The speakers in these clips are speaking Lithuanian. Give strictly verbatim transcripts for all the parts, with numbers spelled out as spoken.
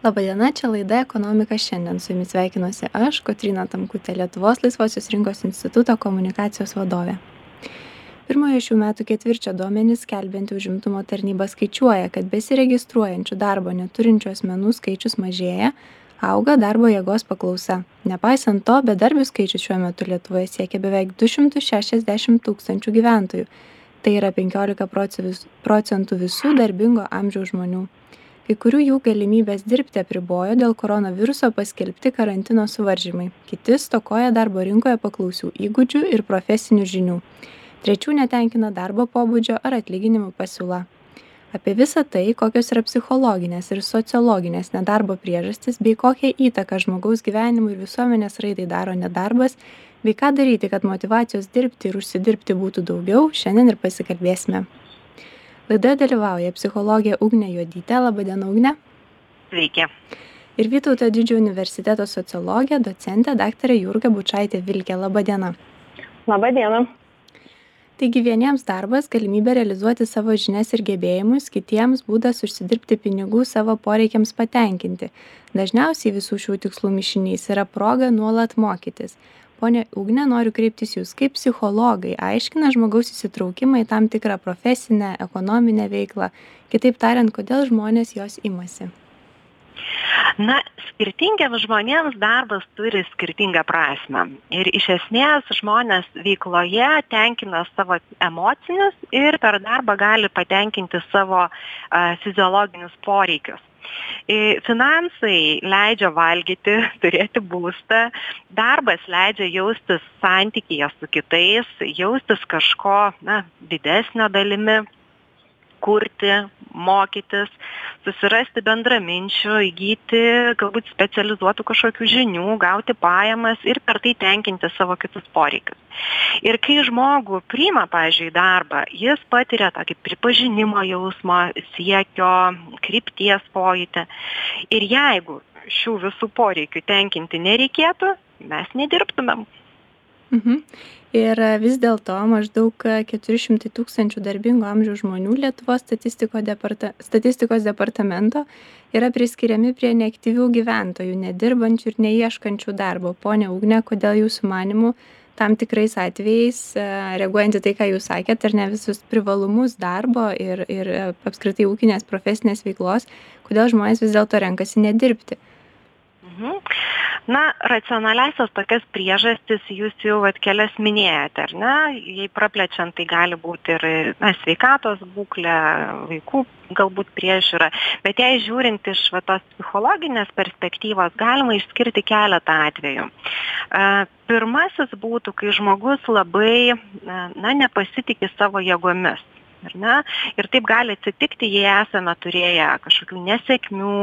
Labadiena, čia laida Ekonomika šiandien. Su jumis sveikinuosi aš, Kotryna Tamkutė, Lietuvos laisvosios rinkos instituto komunikacijos vadovė. Pirmojo šių metų ketvirčio duomenys skelbianti užimtumo tarnyba skaičiuoja, kad besiregistruojančių darbo neturinčių asmenų skaičius mažėja, auga darbo jėgos paklausa. Nepaisant to, bedarbių skaičius šiuo metu Lietuvoje siekia beveik du šimtus šešiasdešimt tūkstančių gyventojų. Tai yra penkiolika procentų visų darbingo amžiaus žmonių. Kai kurių jų galimybės dirbti apribojo dėl koronaviruso paskelbti karantino suvaržymai. Kiti stokoja darbo rinkoje paklausių įgūdžių ir profesinių žinių. Trečių netenkina darbo pobūdžio ar atlyginimų pasiūla. Apie visą tai, kokios yra psichologinės ir sociologinės nedarbo priežastys, bei kokią įtaką žmogaus gyvenimui ir visuomenės raidai daro nedarbas, bei ką daryti, kad motyvacijos dirbti ir užsidirbti būtų daugiau, šiandien ir pasikalbėsime. Laidoje dalyvauja psichologė Ugnė Juodytė. Labadiena, Ugne. Sveiki. Ir Vytauto Didžiojo universiteto sociologė, docentė daktarė Jurga Bučaitė Vilkė. Labadiena. Labadiena. Taigi vieniems darbas, galimybė realizuoti savo žinias ir gebėjimus, kitiems būdas užsidirbti pinigų savo poreikiams patenkinti. Dažniausiai visų šių tikslų mišinys yra proga nuolat mokytis. Pone Ugne, noriu kreiptis jūs, kaip psichologai aiškina žmogaus įsitraukimą į tam tikrą profesinę, ekonominę veiklą, kitaip tariant, kodėl žmonės jos imasi? Na, skirtingiems žmonėms darbas turi skirtingą prasmę. Ir iš esmės žmonės veikloje tenkina savo emocinius ir per darbą gali patenkinti savo a, fiziologinius poreikius. Finansai leidžia valgyti, turėti būstą, darbas leidžia jaustis santykyje su kitais, jaustis kažko na, didesnio dalimi, kurti, mokytis, susirasti bendraminčių, įgyti galbūt specializuotų kažkokių žinių, gauti pajamas ir per tai tenkinti savo kitus poreikius. Ir kai žmogų priima, pavyzdžiui, darbą, jis patiria tokį pripažinimo jausmą, siekio, krypties pojūtį. Ir jeigu šių visų poreikių tenkinti nereikėtų, mes nedirbtumėm. Mhm. Ir vis dėlto maždaug keturi šimtai tūkstančių darbingo amžiaus žmonių Lietuvos statistikos, departa, statistikos departamento yra priskiriami prie neaktyvių gyventojų, nedirbančių ir neieškančių darbo. Pone Ugne, kodėl jūsų manymu tam tikrais atvejais, reaguojant į tai, ką jūs sakėt, ar ne visus privalumus darbo ir, ir apskritai ūkinės profesinės veiklos, kodėl žmonės vis dėlto renkasi nedirbti? Mhm. Na, racionaliasios tokias priežastis jūs jau vat kelias minėjote, ar ne? Jei praplečiant, tai gali būti ir na, sveikatos būklė, vaikų galbūt priežiūra, bet jei žiūrint iš va, tos psichologinės perspektyvos, galima išskirti keletą atvejų. Pirmasis būtų, kai žmogus labai na, nepasitikė savo jėgomis. Ar ne? Ir taip gali atsitikti, jei esame turėję kažkokių nesėkmių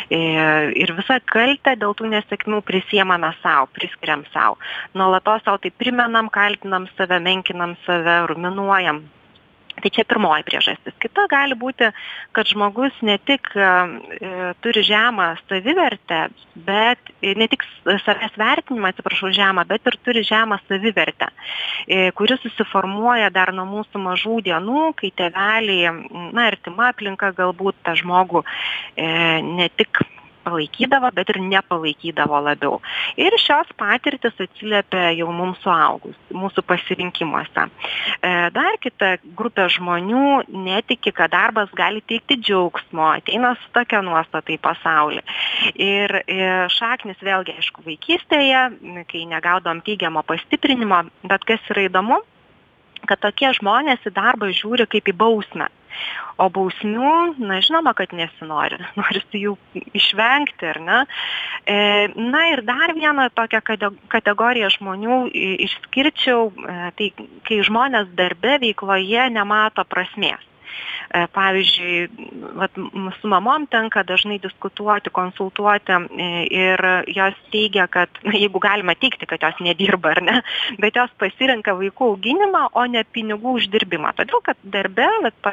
ir visą kaltę dėl tų nesėkmių prisiemame savo, priskiriam savo. Nuolatos savo tai primenam, kaltinam save, menkinam save, ruminuojam. Tai čia pirmoji priežastis. Kita gali būti, kad žmogus ne tik e, turi žemą savivertę, bet ne tik savęs vertinimą, atsiprašau, žemą, bet ir turi žemą savivertę, e, kuri susiformuoja dar nuo mūsų mažų dienų, kai tėveliai, na, artima aplinka galbūt tą žmogų e, ne tik palaikydavo, bet ir nepalaikydavo labiau. Ir šios patirtis atsiliepia jau mums suaugus, mūsų pasirinkimuose. Dar kita grupė žmonių netiki, kad darbas gali teikti džiaugsmo, ateina su tokia nuostata į pasaulį. Ir šaknis vėlgi, aišku, vaikystėje, kai negaudom teigiamo pastiprinimo, bet kas yra įdomu, kad tokie žmonės į darbą žiūri kaip į bausmę. O bausmių, na, žinoma, kad nesinori, norisi jų išvengti, ar ne? E, na ir dar vieną tokią kategoriją žmonių išskirčiau, e, tai kai žmonės darbe veikloje nemato prasmės. E, pavyzdžiui, vat, su mamom tenka dažnai diskutuoti, konsultuoti e, ir jos teigia, kad, na, jeigu galima teigti, kad jos nedirba, ar ne, bet jos pasirenka vaikų auginimą, o ne pinigų uždirbimą. Todėl, kad darbe, vat,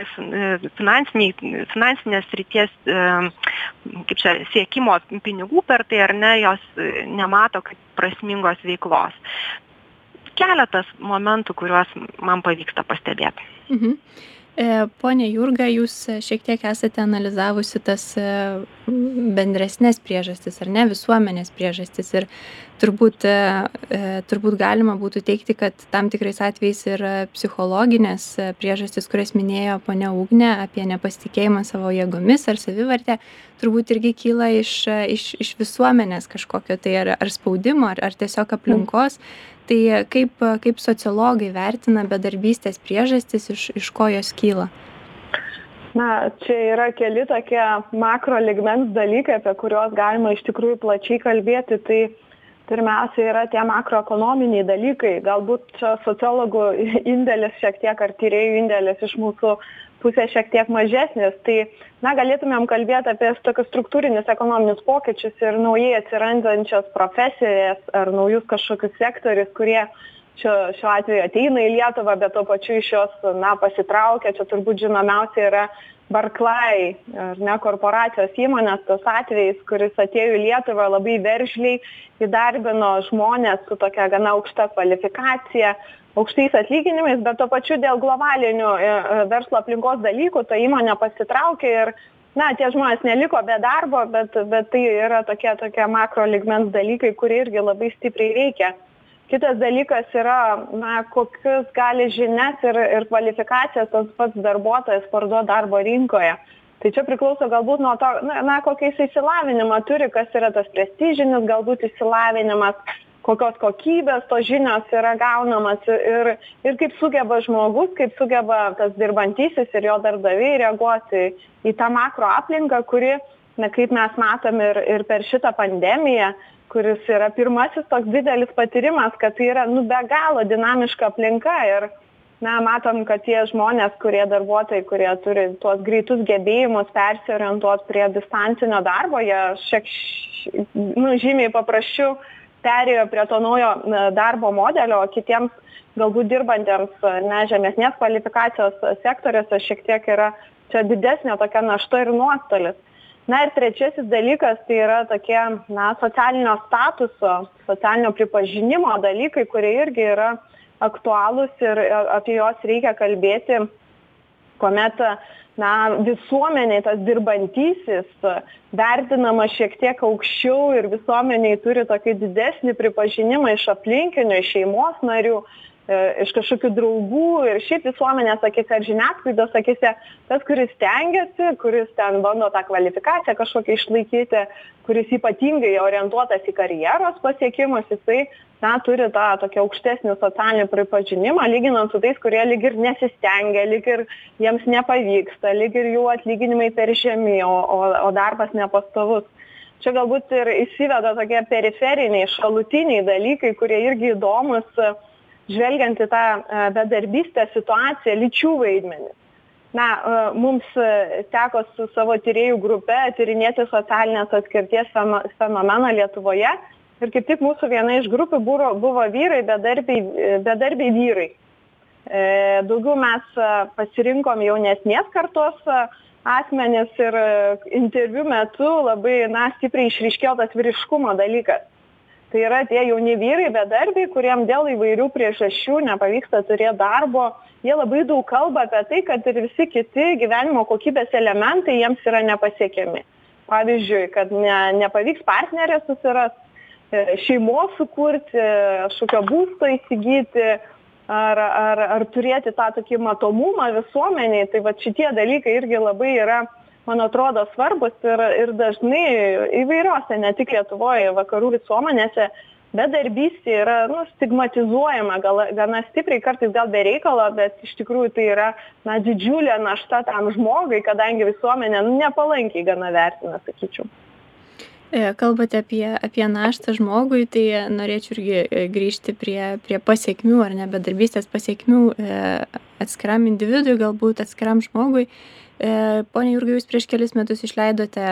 finansinės srities e, kaip čia, siekimo pinigų per tai, ar ne, jos nemato kaip prasmingos veiklos. Keletas momentų, kuriuos man pavyksta pastebėti. Mhm. Pone Jurga, jūs šiek tiek esate analizavusi tas bendresnės priežastis, ar ne, visuomenės priežastis. Ir turbūt, turbūt galima būtų teikti, kad tam tikrais atvejais ir psichologinės priežastis, kurias minėjo ponia Ugnė apie nepasitikėjimą savo jėgomis ar savivertę, turbūt irgi kyla iš, iš, iš visuomenės kažkokio tai ar, ar spaudimo, ar, ar tiesiog aplinkos. Tai kaip, kaip sociologai vertina bedarbystės priežastis, iš, iš ko jos kyla? Na, čia yra keli tokie makro lygmens dalykai, apie kuriuos galima iš tikrųjų plačiai kalbėti. Tai pirmiausia yra tie makroekonominiai dalykai. Galbūt čia sociologų indėlis šiek tiek ar tyrėjų indėlis iš mūsų pusės šiek tiek mažesnis. Tai na, galėtumėm kalbėti apie tokius struktūrinius ekonominius pokyčius ir naujai atsirandančias profesijas ar naujus kažkokius sektorius, kurie šio, šiuo atveju ateina į Lietuvą, bet tuo pačiu iš jos na, pasitraukia. Čia turbūt žinomiausia yra Barclay, ar ne, korporacijos įmonės, tas atvejis, kuris atėjo į Lietuvą labai veržliai, įdarbino žmonės su tokia gana aukšta kvalifikacija, aukštais atlyginimais, bet tuo pačiu dėl globalinių verslo aplinkos dalykų ta įmonė pasitraukė ir na, tie žmonės neliko be darbo, bet, bet tai yra tokie, tokie makro lygmens dalykai, kurie irgi labai stipriai veikia. Kitas dalykas yra, na, kokius gali žinias ir, ir kvalifikacijas tas pats darbuotojas parduoda darbo rinkoje. Tai čia priklauso galbūt nuo to, na, na kokiais išsilavinimą turi, kas yra tas prestižinis galbūt išsilavinimas, kokios kokybės tos žinios yra gaunamas ir, ir kaip sugeba žmogus, kaip sugeba tas dirbantysis ir jo darbdaviai reaguoti į tą makro aplinką, kuri, na, kaip mes matom ir, ir per šitą pandemiją, kuris yra pirmasis toks didelis patyrimas, kad tai yra nu, be galo dinamiška aplinka ir na, matom, kad tie žmonės, kurie darbuotojai, kurie turi tuos greitus gebėjimus persiorientuoti prie distancinio darbo, jie šiek, nu, žymiai paprasčiau perėjo prie to naujo darbo modelio, o kitiems galbūt dirbantiems ne, žemesnės kvalifikacijos sektoriuose šiek tiek yra čia didesnė tokia našta ir nuostolis. Na ir trečiasis dalykas tai yra tokie na, socialinio statuso, socialinio pripažinimo dalykai, kurie irgi yra aktualūs ir apie juos reikia kalbėti, kuomet na, visuomeniai tas dirbantysis vertinama šiek tiek aukščiau ir visuomeniai turi tokį didesnį pripažinimą iš aplinkinių, iš šeimos narių, iš kažkokių draugų ir šiaip visuomenės, sakys, ar žiniasklaidos, sakys, tas, kuris stengiasi, kuris ten bando tą kvalifikaciją kažkokią išlaikyti, kuris ypatingai orientuotas į karjeros pasiekimus, jisai na, turi tą tokį aukštesnį socialinį pripažinimą, lyginant su tais, kurie lyg ir nesistengia, lyg ir jiems nepavyksta, lyg ir jų atlyginimai per žemi, o, o, o darbas nepastovus. Čia galbūt ir įsiveda tokie periferiniai, šalutiniai dalykai, kurie irgi įdomus, žvelgiant į tą bedarbystės situaciją, lyčių vaidmenį. Na, mums teko su savo tyrėjų grupe tyrinėti socialinės atskirties fenomeną Lietuvoje ir kaip tik mūsų viena iš grupių buvo, buvo vyrai, bedarbiai, bedarbiai vyrai. E, daugiau mes pasirinkom jaunesnės kartos asmenis ir interviu metu labai na, stipriai išryškėjo tas vyriškumo dalykas. Tai yra tie jauni vyrai, bedarbiai, kuriem dėl įvairių priežasčių nepavyksta turėti darbo. Jie labai daug kalba apie tai, kad ir visi kiti gyvenimo kokybės elementai jiems yra nepasiekiami. Pavyzdžiui, kad ne, nepavyks partnerės susirasti, šeimos sukurti, kažkokio būsto įsigyti ar, ar, ar turėti tą tokį matomumą visuomeniai. Tai va šitie dalykai irgi labai yra, man atrodo, svarbus ir, ir dažnai įvairiose, ne tik Lietuvoje, vakarų visuomenėse, bedarbystė yra nu, stigmatizuojama gal, gana stipriai, kartais gal be reikalo, bet iš tikrųjų tai yra na, didžiulė našta tam žmogui, kadangi visuomenė nu, nepalankiai gana vertina, sakyčiau. Kalbate apie, apie naštą žmogui, tai norėčiau irgi grįžti prie, prie pasiekmių ar ne bedarbystės pasiekmių atskiram individui, galbūt atskiram žmogui. Pone Jurga, jūs prieš kelis metus išleidote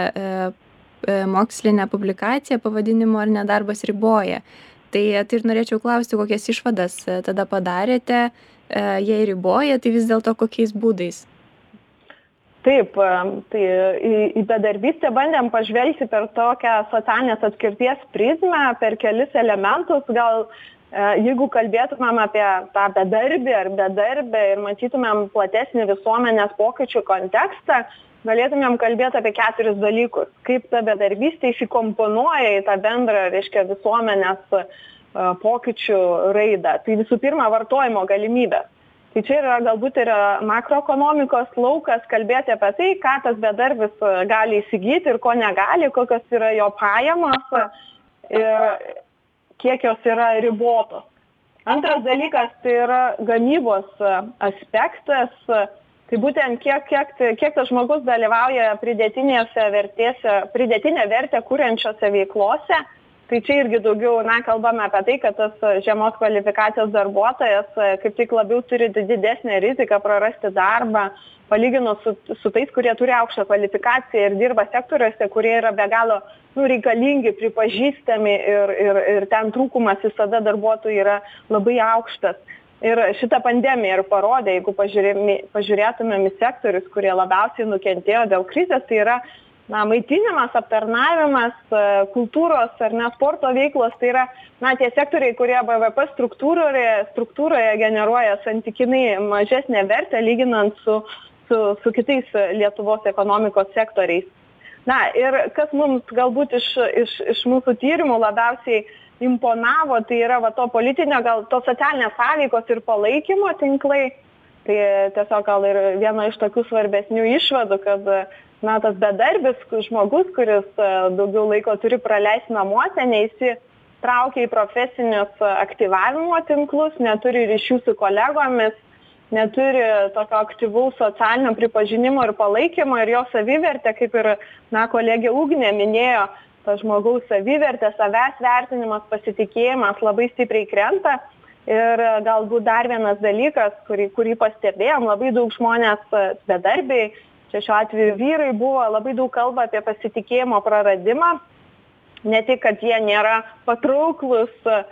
mokslinę publikaciją pavadinimu Ar nedarbas riboja. Tai, tai ir norėčiau klausti, kokias išvadas tada padarėte, jei riboja, tai vis dėlto kokiais būdais? Taip, tai į, į bedarbystę bandėm pažvelgti per tokią socialinės atskirties prizmę, per kelis elementus, gal jeigu kalbėtumėm apie tą bedarbį ar bedarbę ir matytumėm platesnį visuomenės pokyčių kontekstą, galėtumėm kalbėti apie keturis dalykus. Kaip ta bedarbystė įsikomponuoja į tą bendrą, reiškia, visuomenės pokyčių raidą. Tai visų pirma, vartojimo galimybės. Tai čia yra galbūt ir makroekonomikos laukas kalbėti apie tai, ką tas bedarbis gali įsigyti ir ko negali, kokios yra jo pajamos ir kiek jos yra ribotos. Antras dalykas tai yra gamybos aspektas, tai būtent kiek, kiek, kiek tas žmogus dalyvauja pridėtinėse vertėse, pridėtinę vertę kuriančiose veiklose. Tai čia irgi daugiau, na, kalbame apie tai, kad tas žemos kvalifikacijos darbuotojas kaip tik labiau turi didesnę riziką prarasti darbą, palyginus su, su tais, kurie turi aukštą kvalifikaciją ir dirba sektoriuose, kurie yra be galo nu, reikalingi, pripažįstami ir, ir, ir ten trūkumas visada darbuotojų yra labai aukštas. Ir šitą pandemiją ir parodė, jeigu pažiūrėtumėm į sektorius, kurie labiausiai nukentėjo dėl krizės, tai yra Na, maitinimas, aptarnavimas, kultūros ar ne sporto veiklos, tai yra na, tie sektoriai, kurie B V P struktūroje, struktūroje generuoja santykinai mažesnę vertę, lyginant su, su, su kitais Lietuvos ekonomikos sektoriais. Na ir kas mums galbūt iš, iš, iš mūsų tyrimų labiausiai imponavo, tai yra va, to politinio, gal to socialinės sąveikos ir palaikymo tinklai. Tai tiesiog gal ir viena iš tokių svarbesnių išvadų, kad na, tas bedarbis žmogus, kuris daugiau laiko turi praleisti namuose, neįsitraukia į profesinius aktyvavimo tinklus, neturi ryšių su kolegomis, neturi tokio aktyvaus socialinio pripažinimo ir palaikymo ir jo savivertė, kaip ir na, kolegė Ugnė minėjo, tas žmogaus savivertė, savęs vertinimas, pasitikėjimas labai stipriai krenta. Ir galbūt dar vienas dalykas, kurį, kurį pastebėjom, labai daug žmonės bedarbiai, čia šiuo atveju vyrai, buvo labai daug kalba apie pasitikėjimo praradimą, ne tik, kad jie nėra patrauklus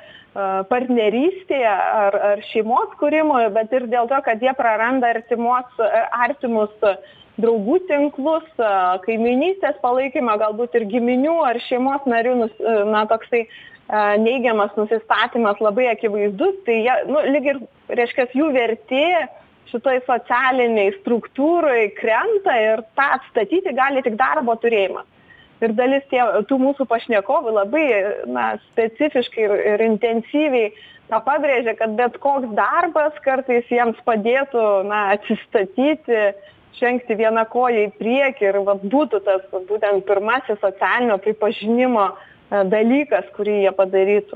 partnerystėje ar, ar šeimos kūrimoje, bet ir dėl to, kad jie praranda artimos, artimus draugų tinklus, kaimynystės palaikymą, galbūt ir giminių ar šeimos narių, na, toksai neigiamas nusistatymas labai akivaizdus, tai jie, nu, lyg ir, reiškia, jų vertė šitoj socialiniai struktūrai krenta ir tą atstatyti gali tik darbo turėjimas. Ir dalis tie, tų mūsų pašnekovų labai na, specifiškai ir, ir intensyviai tą pabrėžia, kad bet koks darbas kartais jiems padėtų na, atsistatyti, žengti vieną koją į priekį ir va, būtų tas būtent pirmasis socialinio pripažinimo dalykas, kurį jie padarytų.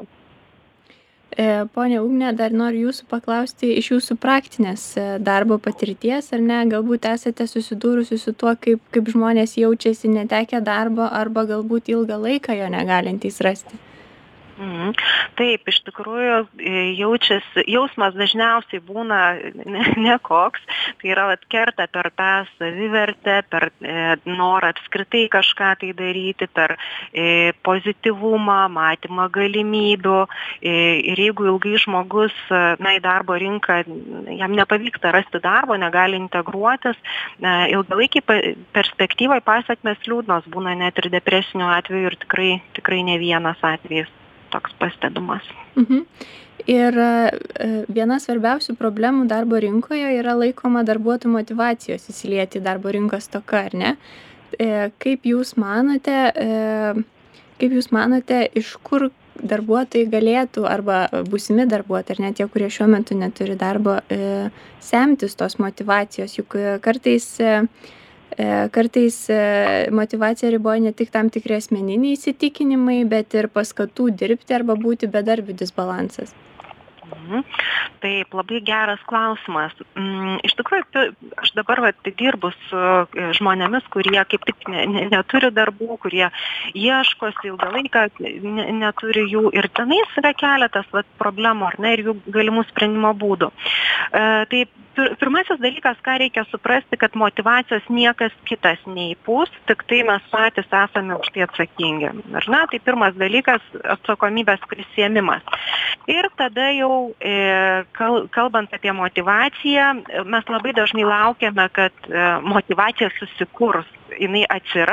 Pone Ugne, dar noriu jūsų paklausti iš jūsų praktinės darbo patirties, ar ne, galbūt esate susidūrusi su tuo, kaip, kaip žmonės jaučiasi netekę darbo arba galbūt ilgą laiką jo negalintys rasti. Mhm. Taip, iš tikrųjų jaučiasi, jausmas dažniausiai būna nekoks, ne tai yra vat, kerta per tą savivertę, per e, norą apskritai kažką tai daryti, per e, pozityvumą, matymą galimybių e, ir jeigu ilgai žmogus na, į darbo rinką, jam nepavyksta rasti darbo, negali integruotis, e, ilgalaikiai perspektyvai pasekmės liūdnos būna net ir depresinių atvejų ir tikrai, tikrai ne vienas atvejis toks pastebimas. Mhm. Ir viena svarbiausių problemų darbo rinkoje yra laikoma darbuotojų motyvacijos įsilieti į darbo rinkos stoka, ar ne? Kaip jūs manote, kaip jūs manote, iš kur darbuotojai galėtų arba būsimi darbuotojai, ar ne tie, kurie šiuo metu neturi darbo, semtis tos motyvacijos, juk kartais Kartais motyvacija riboja ne tik tam tikri asmeniniai įsitikinimai, bet ir paskatų dirbti arba būti bedarbių disbalansas. Mhm. Taip, labai geras klausimas. Iš tikrųjų, aš dabar va, dirbu su žmonėmis, kurie kaip tik ne, ne, neturi darbų, kurie ieškosi ilgą laiką, ne, neturi jų ir tenais yra keletas va, problemų ar ne, ir jų galimų sprendimo būdų. E, taip, pirmasis dalykas, ką reikia suprasti, kad motyvacijos niekas kitas neįpūs, tik tai mes patys esame už tai atsakingi. Ar ne? Tai pirmas dalykas - atsakomybės prisiėmimas. Ir tada jau, e, kalbant apie motyvaciją, mes labai dažnai laukiame, kad e, motyvacija susikurs, jinai atsiras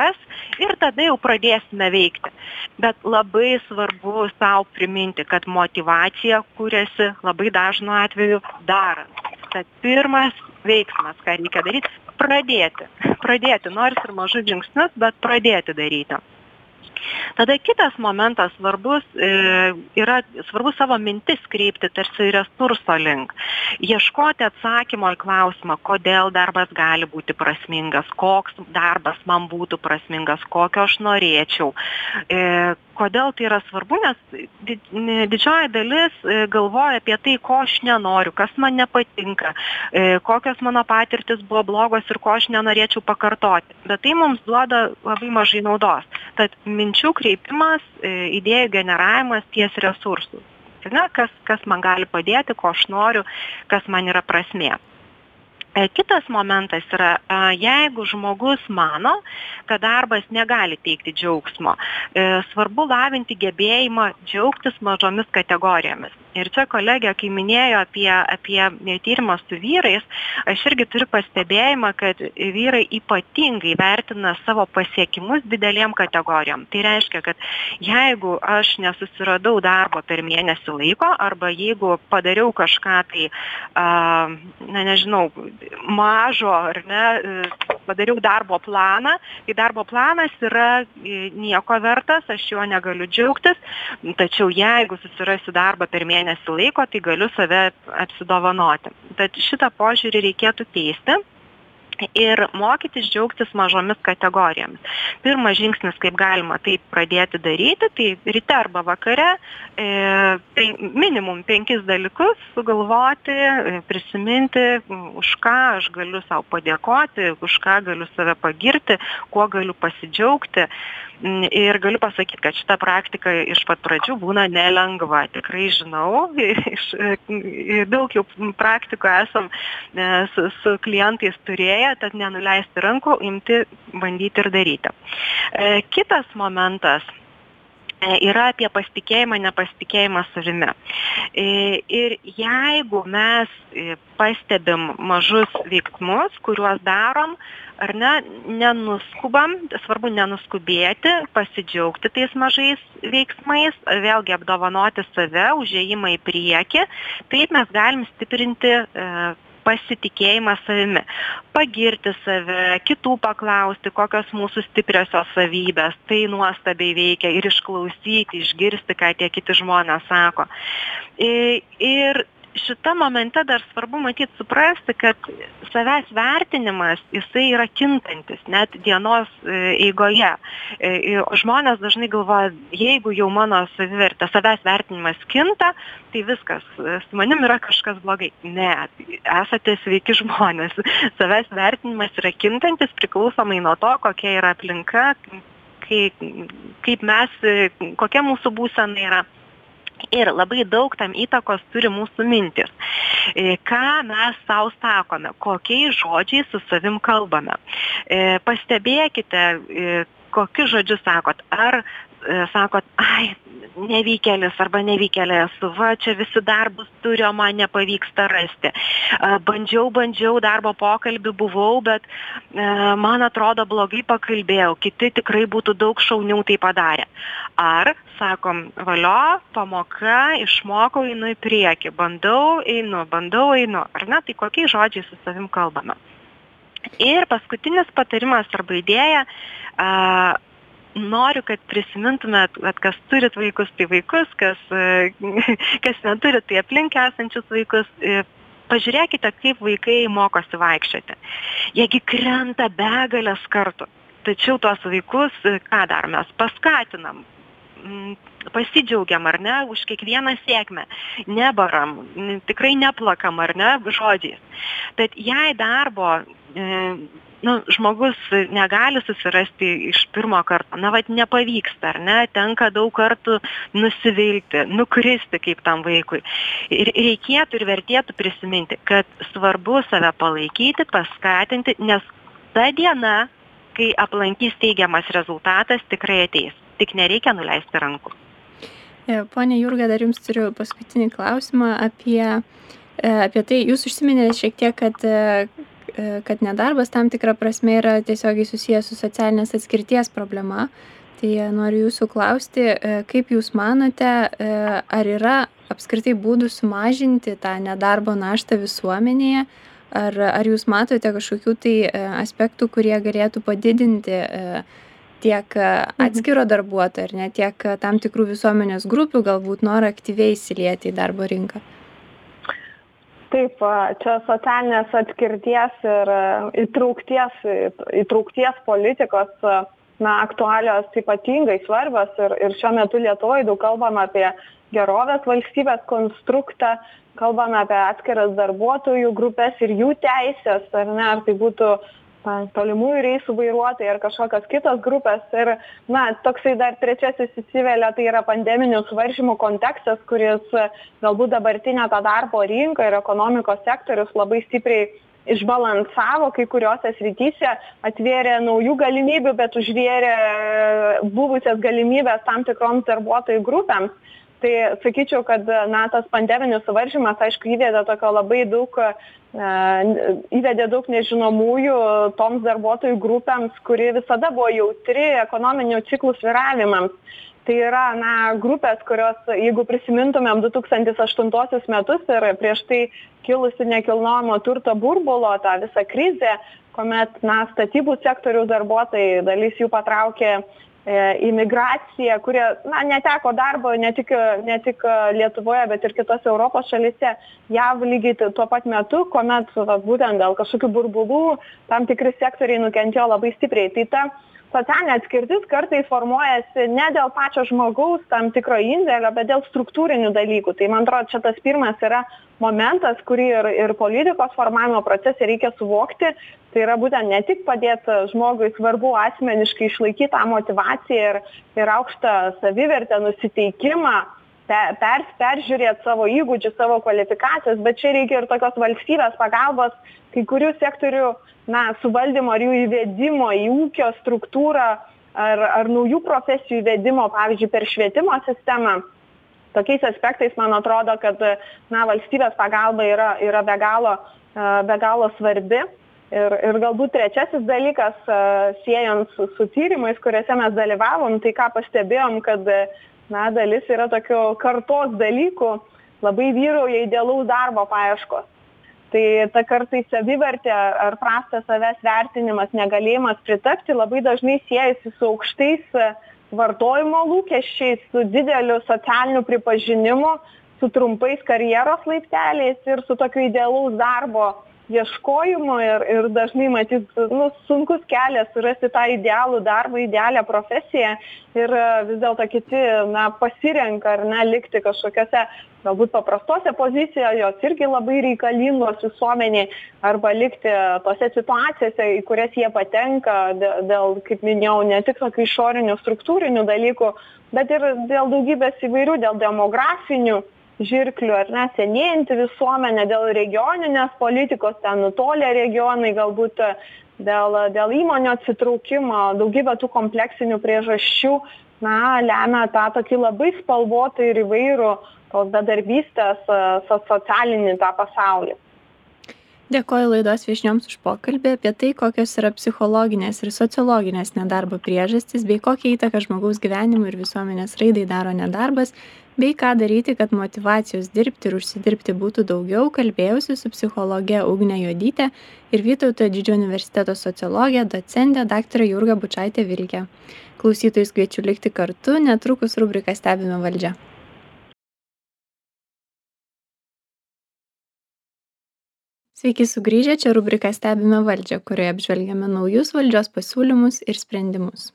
ir tada jau pradėsime veikti. Bet labai svarbu savo priminti, kad motyvacija kūrėsi labai dažnu atveju darant. Tad pirmas veiksmas, ką reikia daryti, pradėti. Pradėti, nors ir mažus žingsnius, bet pradėti daryti. Tada kitas momentas svarbus e, yra svarbu savo mintis kreipti tarsi resurso link. Ieškoti atsakymo į klausimą, kodėl darbas gali būti prasmingas, koks darbas man būtų prasmingas, kokio aš norėčiau. E, kodėl tai yra svarbu, nes didžioji dalis galvoja apie tai, ko aš nenoriu, kas man nepatinka, kokios mano patirtis buvo blogos ir ko aš nenorėčiau pakartoti. Bet tai mums duoda labai mažai naudos. Tad minčių kreipimas, idėjų generavimas ties resursų. Na, kas, kas man gali padėti, ko aš noriu, kas man yra prasmė. Kitas momentas yra, jeigu žmogus mano, kad darbas negali teikti džiaugsmo, svarbu lavinti gebėjimą džiaugtis mažomis kategorijomis. Ir čia kolegė, kai minėjo apie, apie tyrimą su vyrais, aš irgi turiu pastebėjimą, kad vyrai ypatingai vertina savo pasiekimus didelėm kategorijom. Tai reiškia, kad jeigu aš nesusiradau darbo per mėnesį laiko, arba jeigu padariau kažką tai, na nežinau, mažo, ar ne, padariau darbo planą, tai darbo planas yra nieko vertas, aš juo negaliu džiaugtis, tačiau jeigu susirasiu darbą per mėnesį laiko, tai galiu save apsidovanoti. Tad šitą požiūrį reikėtų keisti ir mokytis džiaugtis mažomis kategorijomis. Pirmas žingsnis, kaip galima tai pradėti daryti, tai ryte arba vakare, e, tai minimum penkis dalykus sugalvoti, prisiminti, už ką aš galiu savo padėkoti, už ką galiu save pagirti, kuo galiu pasidžiaugti. Ir galiu pasakyti, kad šita praktika iš pat pradžių būna nelengva. Tikrai žinau, iš, daug jau praktikų esam su, su klientais turėję, tad nenuleisti rankų, imti, bandyti ir daryti. Kitas momentas yra apie pasitikėjimą, nepasitikėjimą savimi. Ir jeigu mes pastebim mažus veiksmus, kuriuos darom, ar ne, nenuskubam, svarbu nenuskubėti, pasidžiaugti tais mažais veiksmais, vėlgi apdovanoti save, užėjimą į priekį, taip mes galim stiprinti e, pasitikėjimą savimi, pagirti save, kitų paklausti, kokios mūsų stipriosios savybės, tai nuostabiai veikia ir išklausyti, išgirsti, ką tie kiti žmonės sako. Ir šita momente dar svarbu matyti suprasti, kad savęs vertinimas, jisai yra kintantis, net dienos eigoje. Žmonės dažnai galvoja, jeigu jau mano savivertė, savęs vertinimas kinta, tai viskas, su manim yra kažkas blogai. Ne, esate sveiki žmonės. Savęs vertinimas yra kintantis priklausomai nuo to, kokia yra aplinka, kaip, kaip mes, kokia mūsų būsena yra. Ir labai daug tam įtakos turi mūsų mintis. Ką mes savo sakome, kokiais žodžiais su savim kalbame. Pastebėkite, kokius žodžius sakot. Ar sakot, ai, nevykėlis arba nevykėlė esu, va, čia visi darbus turiu, man nepavyksta rasti. Bandžiau, bandžiau, darbo pokalbį buvau, bet man atrodo blogai pakalbėjau, kiti tikrai būtų daug šauniau tai padarę. Ar, sakom, valio, pamoka, išmokau, einu į priekį, bandau, einu, bandau, einu. Ar ne, tai kokiais žodžiais su savim kalbame. Ir paskutinis patarimas arba idėja, a, noriu, kad prisimintumėt, kad kas turit vaikus, tai vaikus, kas, kas neturit, tai aplink esančius vaikus. Pažiūrėkite, kaip vaikai mokosi vaikščioti. Jiegi krenta begalės kartų. Tačiau tuos vaikus, ką darom, mes paskatinam, pasidžiaugiam, ar ne, už kiekvieną sėkmę, nebaram, tikrai neplakam, ar ne, žodžiais. Tad jei darbo nu, žmogus negali susirasti iš pirmo karto, na, vat nepavyksta, ar ne, tenka daug kartų nusivilti, nukristi kaip tam vaikui. Ir reikėtų ir vertėtų prisiminti, kad svarbu save palaikyti, paskatinti, nes ta diena, kai aplankys teigiamas rezultatas, tikrai ateis. Tik nereikia nuleisti rankų. Pone Jurga, dar jums turiu paskutinį klausimą apie, apie tai. Jūs užsiminėte šiek tiek, kad kad nedarbas tam tikra prasme yra tiesiogiai susijęs su socialinės atskirties problema. Tai noriu jūsų klausti, kaip jūs manote, ar yra apskritai būdų sumažinti tą nedarbo naštą visuomenėje, ar, ar jūs matote kažkokių tai aspektų, kurie galėtų padidinti tiek atskiro darbuotojo, ar ne, tiek tam tikrų visuomenės grupių galbūt norą aktyviai įsilieti į darbo rinką? Taip, čia socialinės atskirties ir įtraukties, įtraukties politikos na, aktualios ypatingai svarbios ir, ir šiuo metu Lietuvoje daug kalbam apie gerovės valstybės konstruktą, kalbam apie atskiras darbuotojų grupės ir jų teisės, ar ne, ar tai būtų tolimųjų reisų vairuotojai ar kažkokios kitos grupės. Ir, na, toksai dar trečiasis įsivelia, tai yra pandeminių suvaržymų kontekstas, kuris galbūt dabartinę tą darbo rinką ir ekonomikos sektorius labai stipriai išbalansavo kai kuriuose srityse, atvėrė naujų galimybių, bet užvėrė buvusias galimybės tam tikroms darbuotojų grupėms. Tai sakyčiau, kad na, tas pandeminis suvaržymas, aišku, įvedė tokio labai daug, e, įvedė daug nežinomųjų toms darbuotojų grupėms, kuri visada buvo jautri ekonominių ciklų svyravimams. Tai yra na, grupės, kurios, jeigu prisimintumėm du tūkstantis aštuntuosius metus ir prieš tai kilusi nekilnojamo turto burbulo, tą visą krizę, kuomet na, statybų sektorių darbuotojai, dalis jų patraukė imigracija, kurie na, neteko darbo ne tik, ne tik Lietuvoje, bet ir kitose Europos šalyse, J A V lygiai tuo pat metu, kuomet va, būtent dėl kažkokių burbulų tam tikri sektoriai nukentėjo labai stipriai. Tai ta socialinė atskirtis kartais formuojasi ne dėl pačio žmogaus tam tikro indėlio, bet dėl struktūrinių dalykų. Tai man atrodo, čia tas pirmas yra momentas, kurį ir, ir politikos formavimo procese reikia suvokti. Tai yra būtent ne tik padėti žmogui, svarbu asmeniškai išlaikyti tą motyvaciją ir, ir aukštą savivertę, nusiteikimą, per, peržiūrėti savo įgūdžius, savo kvalifikacijas, bet čia reikia ir tokios valstybės pagalbos, kai kurių sektorių na, suvaldymo ir jų įvedimo į ūkio struktūrą ar, ar naujų profesijų įvedimo, pavyzdžiui, per švietimo sistemą. Tokiais aspektais man atrodo, kad na, valstybės pagalba yra, yra be galo, be galo svarbi. Ir, ir galbūt trečiasis dalykas, siejant su, su tyrimais, kuriuose mes dalyvavom, tai ką pastebėjom, kad na, dalis yra tokių kartos dalykų, labai vyrauja idealaus darbo paieškos. Tai ta kartais savivertė ar prastas savęs vertinimas, negalėjimas pritapti labai dažnai siejasi su aukštais vartojimo lūkesčiais, su dideliu socialiniu pripažinimu, su trumpais karjeros laipteliais ir su tokiu idealaus darbo ieškojimo ir, ir dažnai matyt, nu, sunkus kelias surasti tą idealų darbą, idealią profesiją ir vis dėlto kiti na, pasirenka ar ne, likti kažkokiose galbūt paprastose pozicijose, jos irgi labai reikalingos visuomeniai, arba likti tose situacijose, į kurias jie patenka dėl, kaip minėjau, ne tik tokių išorinių struktūrinių dalykų, bet ir dėl daugybės įvairių, dėl demografinių žirklių, ar ne, senėjanti visuomenė, dėl regioninės politikos, ten nutolę regionai, galbūt dėl, dėl įmonių atsitraukimo, daugybė tų kompleksinių priežasčių, na, lemia tą tokį labai spalvotą ir įvairų tos bedarbystės socialinį tą pasaulį. Dėkoju laidos viešnioms už pokalbį apie tai, kokios yra psichologinės ir sociologinės nedarbo priežastys, bei kokią įtaką žmogaus gyvenimui ir visuomenės raidai daro nedarbas, bei ką daryti, kad motyvacijos dirbti ir užsidirbti būtų daugiau, kalbėjausi su psichologe Ugne Juodyte ir Vytauto Didžiojo universiteto sociologė, docentė daktarė Jurga Bučaitė Vilkė. Klausytojus kviečiu likti kartu, netrukus rubrika Stebime valdžią. Sveiki sugrįžę, čia rubrika Stebime valdžią, kurioje apžvelgiame naujus valdžios pasiūlymus ir sprendimus.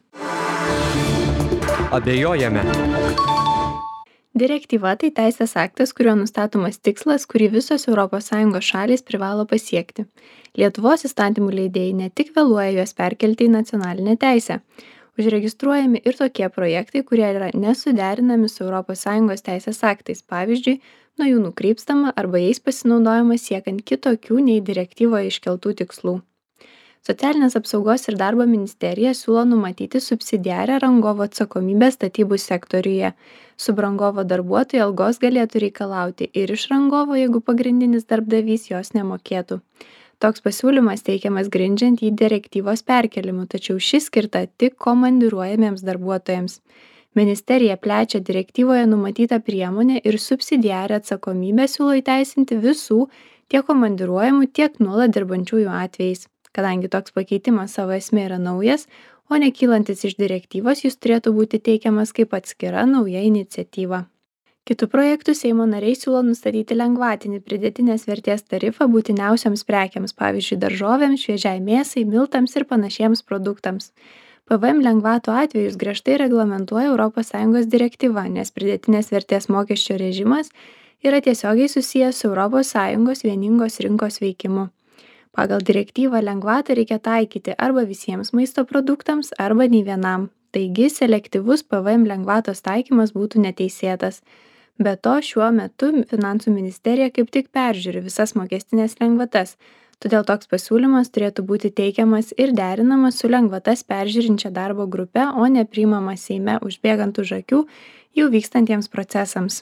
Abejojame. Direktyva tai teisės aktas, kuriuo nustatomas tikslas, kurį visos Europos Sąjungos šalys privalo pasiekti. Lietuvos įstatymų leidėjai ne tik vėluoja juos perkelti į nacionalinę teisę. Užregistruojami ir tokie projektai, kurie yra nesuderinami su Europos Sąjungos teisės aktais, pavyzdžiui, nuo jų nukrypstama arba jais pasinaudojama siekiant kitokių nei direktyvoje iškeltų tikslų. Socialinės apsaugos ir darbo ministerija siūlo numatyti subsidiarę rangovo atsakomybę statybų sektoriuje. Subrangovo darbuotojai algos galėtų reikalauti ir iš rangovo, jeigu pagrindinis darbdavys jos nemokėtų. Toks pasiūlymas teikiamas grindžiant jį direktyvos perkelimu, tačiau šis skirta tik komandiruojamiems darbuotojams. Ministerija plečia direktyvoje numatytą priemonę ir subsidiarę atsakomybę siūlo įteisinti visų tiek komandiruojamų, tiek nuolat dirbančiųjų atvejais. Kadangi toks pakeitimas savo esmė yra naujas, o nekylantis iš direktyvos, jis turėtų būti teikiamas kaip atskira nauja iniciatyva. Kitų projektų Seimo nariai siūlo nustatyti lengvatinį pridėtinės vertės tarifą būtiniausioms prekiams, pavyzdžiui, daržovėms, šviežiai mėsai, miltams ir panašiems produktams. P V M lengvatų atvejus griežtai reglamentuoja Europos Sąjungos direktyva, nes pridėtinės vertės mokesčio režimas yra tiesiogiai susijęs su Europos Sąjungos vieningos rinkos veikimu. Pagal direktyvą lengvatą reikia taikyti arba visiems maisto produktams, arba nei vienam. Taigi, selektyvus P V M lengvatos taikymas būtų neteisėtas. Be to, šiuo metu Finansų ministerija kaip tik peržiūri visas mokestinės lengvatas, todėl toks pasiūlymas turėtų būti teikiamas ir derinamas su lengvatas peržiūrinčia darbo grupe, o ne priimamas Seime užbėgant už akių jau vykstantiems procesams.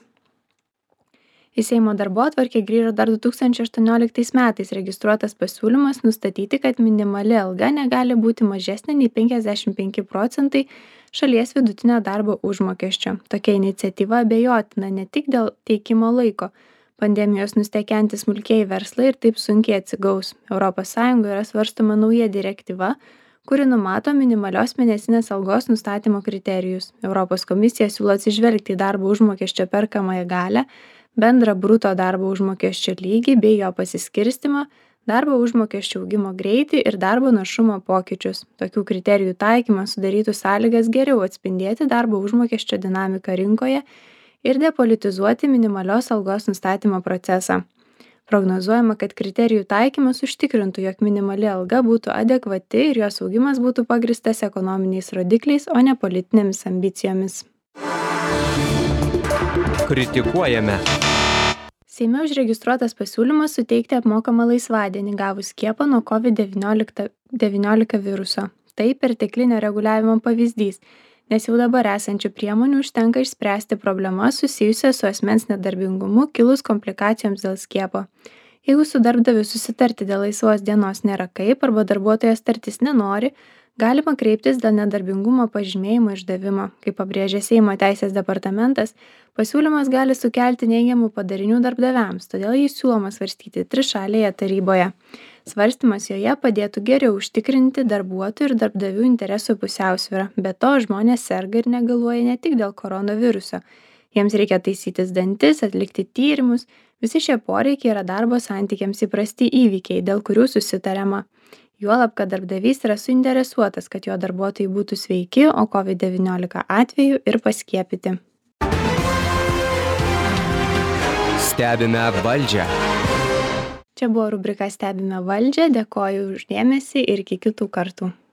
Į Seimo darbotvarkę grįžo dar du tūkstančiai aštuonioliktais metais registruotas pasiūlymas nustatyti, kad minimali alga negali būti mažesnė nei penkiasdešimt penki procentai šalies vidutinio darbo užmokesčio. Tokia iniciatyva abejotina ne tik dėl teikimo laiko. Pandemijos nustekenti smulkieji verslai ir taip sunkiai atsigaus. Europos Sąjungoje yra svarstoma nauja direktyva, kuri numato minimalios mėnesinės algos nustatymo kriterijus. Europos komisija siūlo atsižvelgti į darbo užmokesčio perkamąją galią, bendrą bruto darbo užmokesčio lygį bei jo pasiskirstimą, darbo užmokesčio augimo greitį ir darbo našumo pokyčius. Tokių kriterijų taikymas sudarytų sąlygas geriau atspindėti darbo užmokesčio dinamiką rinkoje ir depolitizuoti minimalios algos nustatymo procesą. Prognozuojama, kad kriterijų taikymas užtikrintų, jog minimali alga būtų adekvati ir jos augimas būtų pagristas ekonominiais rodikliais, o ne politinėmis ambicijomis. Kritikuojame. Seime užregistruotas pasiūlymas suteikti apmokamą laisvadienį gavus skiepą nuo COVID devyniolika viruso. Tai perteklinio reguliavimo pavyzdys, nes jau dabar esančių priemonių užtenka išspręsti problemas susijusias su asmens nedarbingumu kilus komplikacijoms dėl skiepo. Jeigu su darbdaviu susitarti dėl laisvos dienos nėra kaip arba darbuotojas tartis nenori, galima kreiptis dėl nedarbingumo pažymėjimo išdavimo. Kaip pabrėžė Seimo teisės departamentas, pasiūlymas gali sukelti neigiamų padarinių darbdaviams, todėl jį siūloma svarstyti trišalėje taryboje. Svarstymas joje padėtų geriau užtikrinti darbuotojų ir darbdavių interesų pusiausvyrą. Be to, žmonės serga ir negaluoja ne tik dėl koronaviruso. Jiems reikia taisytis dantis, atlikti tyrimus. Visi šie poreikiai yra darbo santykiams įprasti įvykiai, dėl kurių susitariama. Juolab, kad darbdavys yra suinteresuotas, kad jo darbuotojai būtų sveiki, o COVID devyniolika atveju ir paskiepyti. Stebime valdžią. Čia buvo rubrika Stebime valdžią, dėkoju už dėmesį ir iki kitų kartų.